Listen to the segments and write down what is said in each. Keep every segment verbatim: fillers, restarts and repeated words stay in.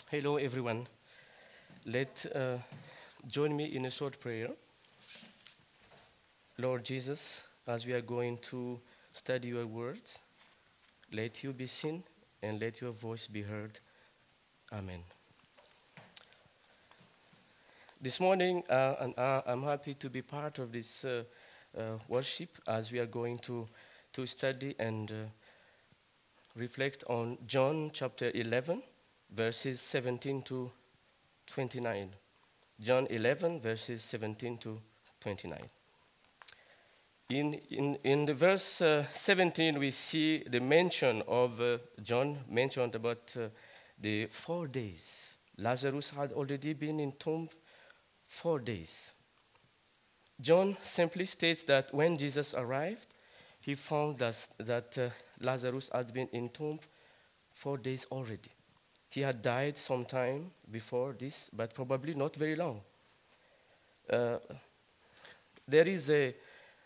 Hello, everyone. Let uh, join me in a short prayer. Lord Jesus, as we are going to study your words, let you be seen and let your voice be heard. Amen. This morning, uh, and, uh, I'm happy to be part of this uh, uh, worship as we are going to, to study and uh, reflect on John chapter eleven, verses seventeen to twenty-nine. John eleven, verses seventeen to twenty-nine. In, in, in the verse uh, seventeen, we see the mention of uh, John mentioned about uh, the four days. Lazarus had already been in tomb four days. John simply states that when Jesus arrived, he found that, that uh, Lazarus had been in tomb four days already. He had died sometime before this, but probably not very long. Uh, there is a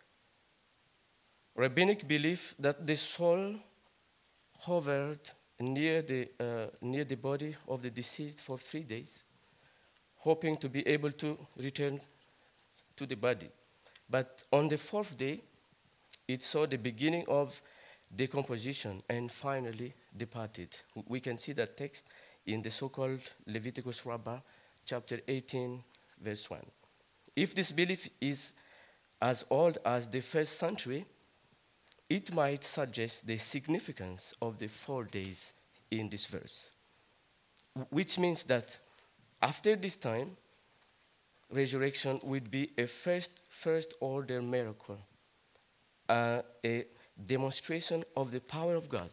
rabbinic belief that the soul hovered near the, uh, near the body of the deceased for three days, hoping to be able to return to the body. But on the fourth day, it saw the beginning of decomposition and finally departed. We can see that text in the so-called Leviticus Rabbah, chapter eighteen, verse one. If this belief is as old as the first century, it might suggest the significance of the four days in this verse, which means that after this time, resurrection would be a first, first order miracle, uh, a demonstration of the power of God.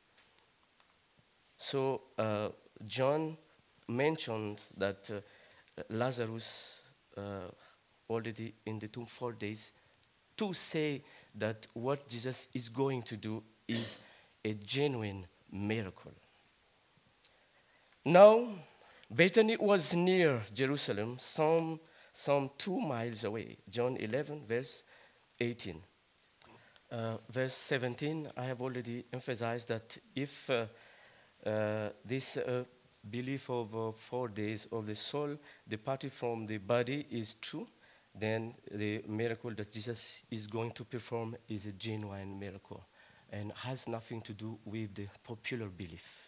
So uh, John mentions that uh, Lazarus uh, already in the tomb four days to say that what Jesus is going to do is a genuine miracle. Now, Bethany was near Jerusalem, some, some two miles away. John eleven, verse eighteen. Uh, verse seventeen, I have already emphasized that if uh, uh, this uh, belief of uh, four days of the soul departed from the body is true, then the miracle that Jesus is going to perform is a genuine miracle and has nothing to do with the popular belief.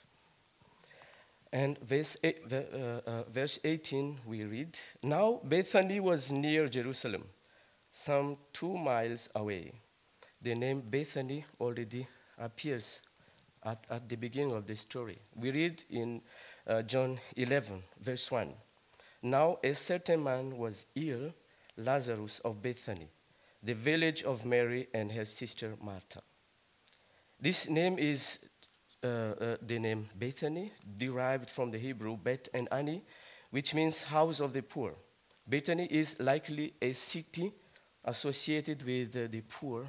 And verse, eight, uh, uh, verse eighteen, we read, Now Bethany was near Jerusalem, some two miles away. The name Bethany already appears at, at the beginning of the story. We read in uh, John eleven, verse one, Now a certain man was ill, Lazarus of Bethany, the village of Mary and her sister Martha. This name is uh, uh, the name Bethany, derived from the Hebrew Bet and Ani, which means house of the poor. Bethany is likely a city associated with uh, the poor,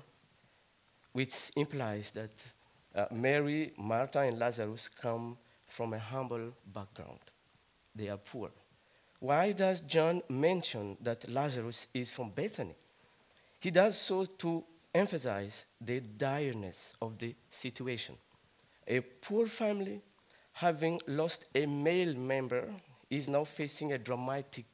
which implies that uh, Mary, Martha, and Lazarus come from a humble background. They are poor. Why does John mention that Lazarus is from Bethany? He does so to emphasize the direness of the situation. A poor family, having lost a male member, is now facing a dramatic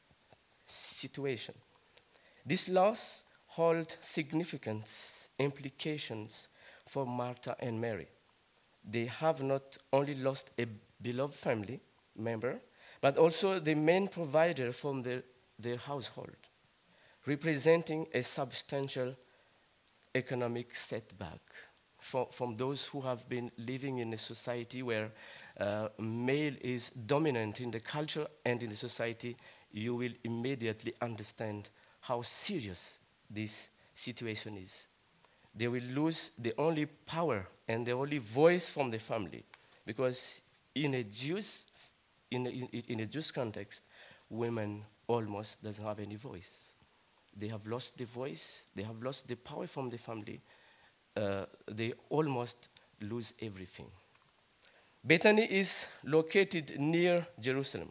situation. This loss holds significant implications for Martha and Mary. They have not only lost a beloved family member, but also the main provider from their, their household, representing a substantial economic setback for, from those who have been living in a society where uh, male is dominant in the culture and in the society. You will immediately understand how serious this situation is. They will lose the only power and the only voice from the family, because in a Jewish, in a, in, in a Jewish context, women almost doesn't have any voice. They have lost the voice, they have lost the power from the family, uh, they almost lose everything. Bethany is located near Jerusalem.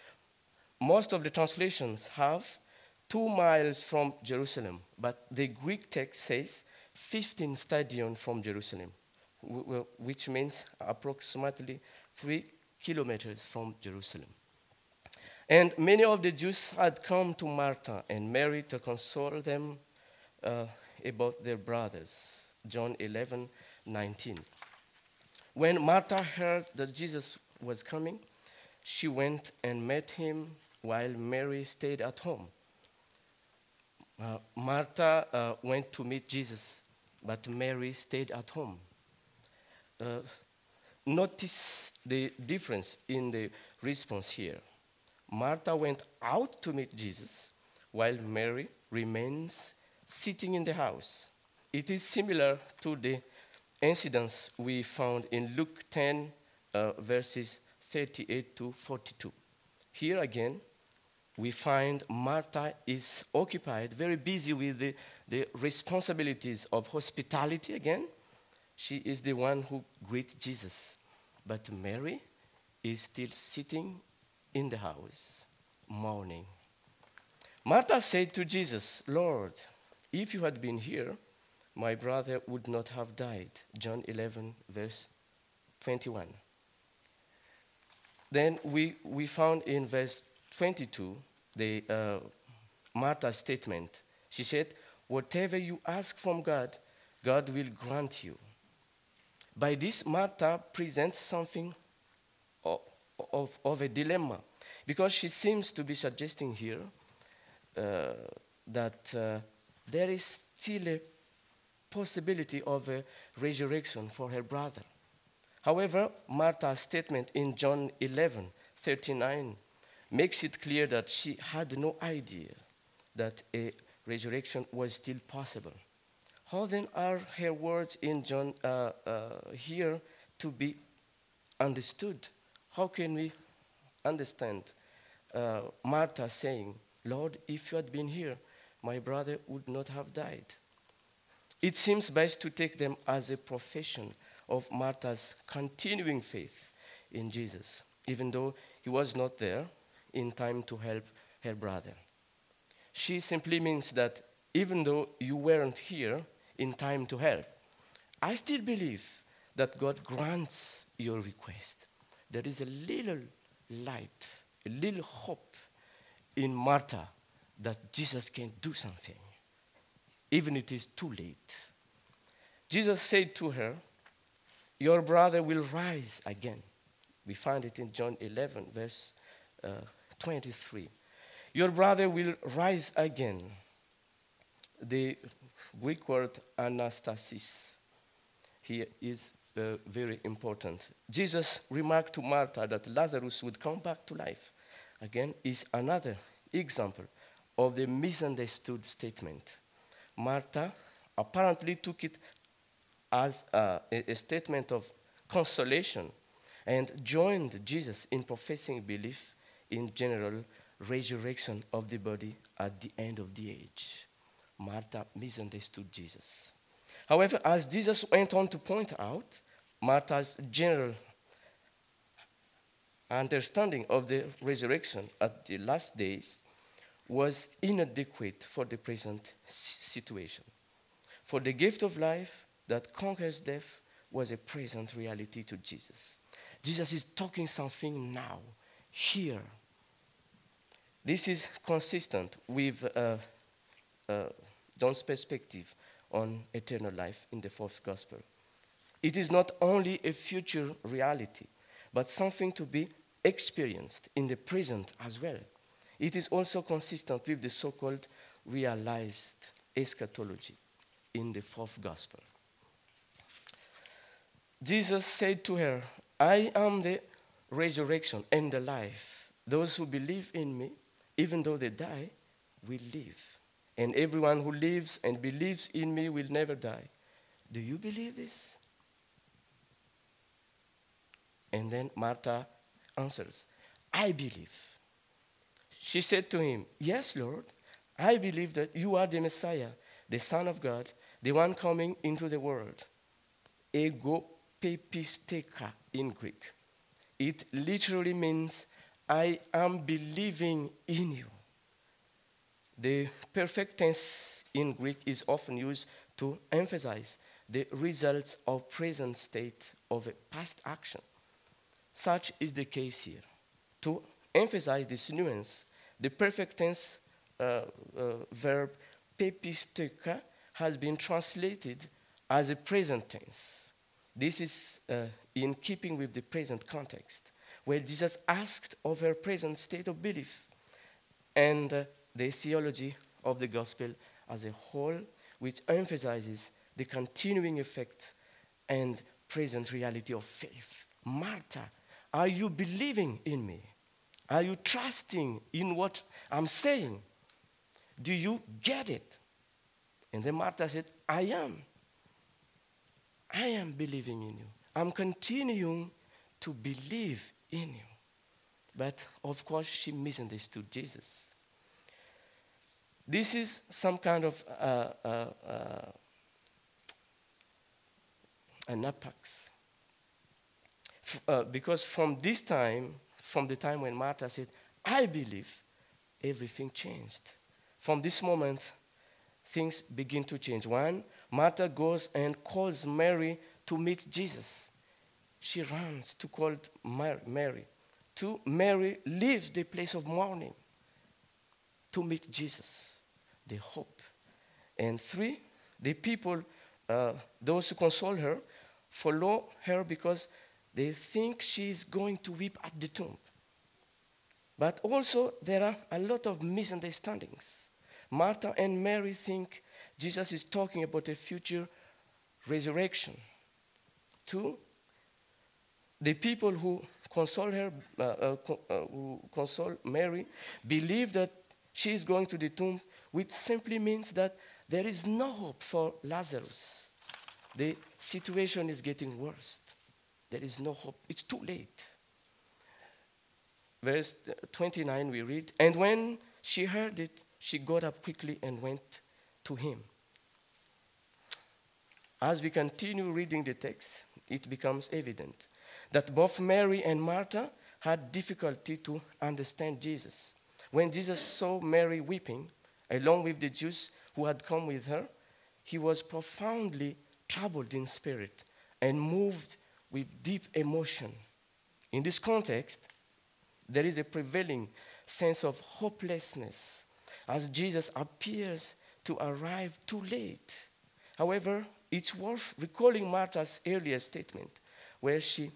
Most of the translations have two miles from Jerusalem, but the Greek text says fifteen stadion from Jerusalem, which means approximately three kilometers from Jerusalem. And many of the Jews had come to Martha and Mary to console them uh, about their brothers. John eleven nineteen. When Martha heard that Jesus was coming, she went and met him while Mary stayed at home. Uh, Martha uh, went to meet Jesus, but Mary stayed at home. Uh, notice the difference in the response here. Martha went out to meet Jesus, while Mary remains sitting in the house. It is similar to the incidents we found in Luke ten, uh, verses thirty-eight to forty-two. Here again, we find Martha is occupied, very busy with the, the responsibilities of hospitality again. She is the one who greets Jesus. But Mary is still sitting in the house, mourning. Martha said to Jesus, "Lord, if you had been here, my brother would not have died." John eleven, verse twenty-one. Then we, we found in verse twenty-two the uh, Martha's statement. She said, "Whatever you ask from God, God will grant you." By this, Martha presents something of, of, of a dilemma, because she seems to be suggesting here uh, that uh, there is still a possibility of a resurrection for her brother. However, Martha's statement in John eleven thirty-nine makes it clear that she had no idea that a resurrection was still possible. How then are her words in John uh, uh, here to be understood? How can we understand uh, Martha saying, "Lord, if you had been here, my brother would not have died"? It seems best to take them as a profession of Martha's continuing faith in Jesus, even though he was not there in time to help her brother. She simply means that even though you weren't here in time to help, I still believe that God grants your request. There is a little light, a little hope in Martha that Jesus can do something, even if it is too late. Jesus said to her, "Your brother will rise again." We find it in John eleven, verse uh, twenty-three. Your brother will rise again. The Greek word anastasis here is uh, very important. Jesus remarked to Martha that Lazarus would come back to life. Again, is another example of the misunderstood statement. Martha apparently took it as a, a statement of consolation and joined Jesus in professing belief in general resurrection of the body at the end of the age. Martha misunderstood Jesus. However, as Jesus went on to point out, Martha's general understanding of the resurrection at the last days was inadequate for the present situation. For the gift of life that conquers death was a present reality to Jesus. Jesus is talking something now, here. This is consistent with uh, uh, John's perspective on eternal life in the fourth gospel. It is not only a future reality, but something to be experienced in the present as well. It is also consistent with the so-called realized eschatology in the fourth gospel. Jesus said to her, "I am the resurrection and the life. Those who believe in me, even though they die, will live. And everyone who lives and believes in me will never die." Do you believe this? And then Martha answers, "I believe." She said to him, "Yes, Lord, I believe that you are the Messiah, the Son of God, the one coming into the world." Ego pepisteka in Greek. It literally means, "I am believing in you." The perfect tense in Greek is often used to emphasize the results of present state of a past action. such is the case here. To emphasize this nuance, the perfect tense uh, uh, verb pepisteuka has been translated as a present tense. This is uh, in keeping with the present context, where Jesus asked of her present state of belief and uh, the theology of the gospel as a whole, which emphasizes the continuing effect and present reality of faith. Martha, are you believing in me? Are you trusting in what I'm saying? Do you get it? And then Martha said, I am. I am believing in you. I'm continuing to believe in you. But of course, she misunderstood Jesus. This is some kind of uh, uh, uh, an apex. F- uh, because from this time, from the time when Martha said, I believe, everything changed. From this moment, things begin to change. One, Martha goes and calls Mary to meet Jesus. She runs to call Mary. Two, Mary leaves the place of mourning to meet Jesus, the hope. And three, the people, uh, those who console her, follow her because they think she is going to weep at the tomb. But also, there are a lot of misunderstandings. Martha and Mary think Jesus is talking about a future resurrection. Two, the people who console her, uh, uh, uh, who console Mary, believe that she is going to the tomb, which simply means that there is no hope for Lazarus. The situation is getting worse. There is no hope. It's too late. Verse twenty-nine, we read, and when she heard it, she got up quickly and went to him. As we continue reading the text, it becomes evident that both Mary and Martha had difficulty to understand Jesus. When Jesus saw Mary weeping, along with the Jews who had come with her, he was profoundly troubled in spirit and moved with deep emotion. In this context, there is a prevailing sense of hopelessness as Jesus appears to arrive too late. However, it's worth recalling Martha's earlier statement where she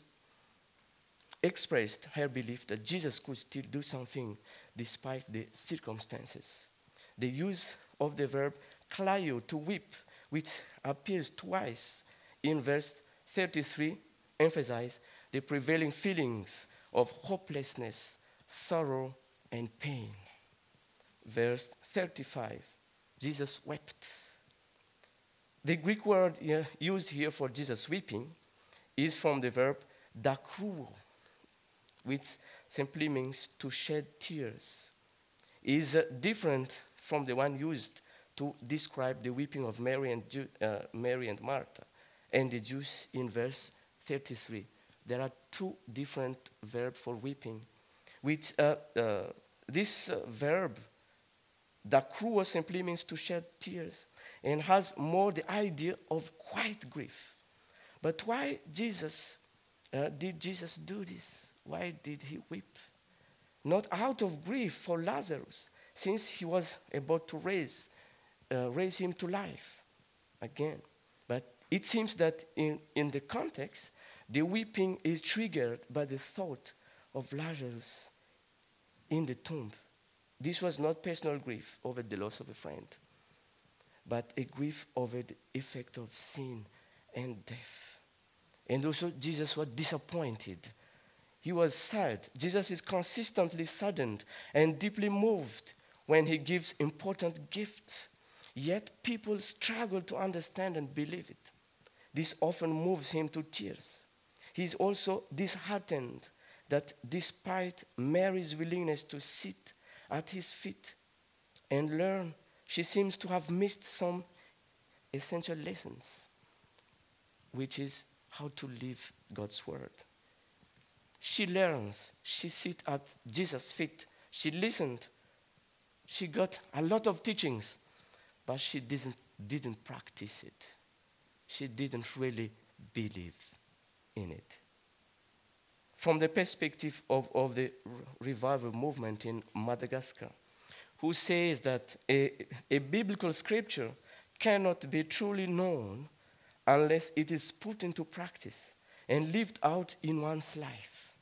expressed her belief that Jesus could still do something despite the circumstances. The use of the verb klaio, to weep, which appears twice in verse thirty-three, emphasizes the prevailing feelings of hopelessness, sorrow, and pain. Verse thirty-five, Jesus wept. The Greek word used here for Jesus weeping is from the verb dakruo, which simply means to shed tears. It is uh, different from the one used to describe the weeping of Mary and, Ju- uh, Mary and Martha and the Jews in verse thirty-three. There are two different verbs for weeping, which uh, uh, this uh, verb, dakruo, simply means to shed tears and has more the idea of quiet grief. But why Jesus, uh, did Jesus do this? Why did he weep? Not out of grief for Lazarus, since he was about to raise, uh, raise him to life again. But it seems that in, in the context, the weeping is triggered by the thought of Lazarus in the tomb. This was not personal grief over the loss of a friend, but a grief over the effect of sin and death. And also, Jesus was disappointed. He was sad. Jesus is consistently saddened and deeply moved when he gives important gifts. Yet people struggle to understand and believe it. This often moves him to tears. He is also disheartened that despite Mary's willingness to sit at his feet and learn, she seems to have missed some essential lessons, which is how to live God's word. She learns, she sits at Jesus' feet, she listened, she got a lot of teachings, but she didn't, didn't practice it. She didn't really believe in it. from the perspective of, of the revival movement in Madagascar, who says that a, a biblical scripture cannot be truly known unless it is put into practice and lived out in one's life.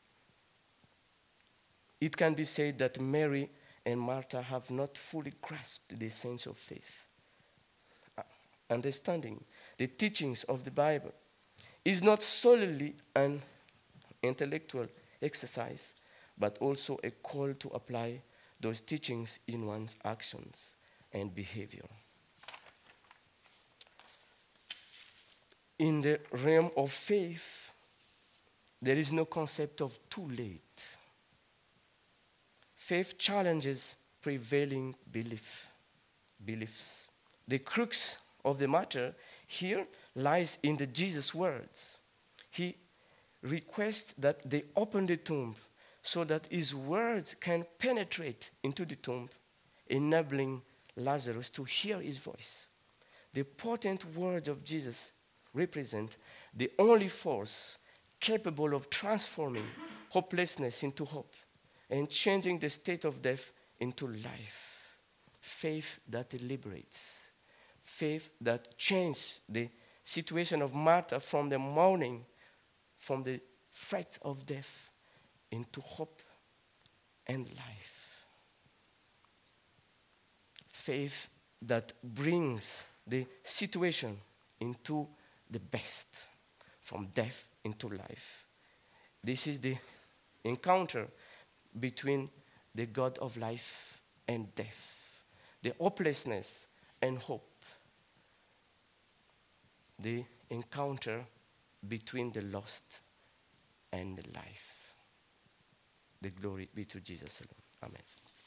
It can be said that Mary and Martha have not fully grasped the sense of faith. Understanding the teachings of the Bible is not solely an intellectual exercise, but also a call to apply those teachings in one's actions and behavior. In the realm of faith, there is no concept of too late. Faith challenges prevailing belief, beliefs. The crux of the matter here lies in the Jesus' words. He requests that they open the tomb so that his words can penetrate into the tomb, enabling Lazarus to hear his voice. The potent words of Jesus represent the only force capable of transforming hopelessness into hope and changing the state of death into life. Faith that liberates. Faith that changed the situation of Martha from the mourning, from the threat of death, into hope and life. Faith that brings the situation into the best, from death into life. This is the encounter between the God of life and death, the hopelessness and hope, the encounter between the lost and the life. The glory be to Jesus alone. Amen.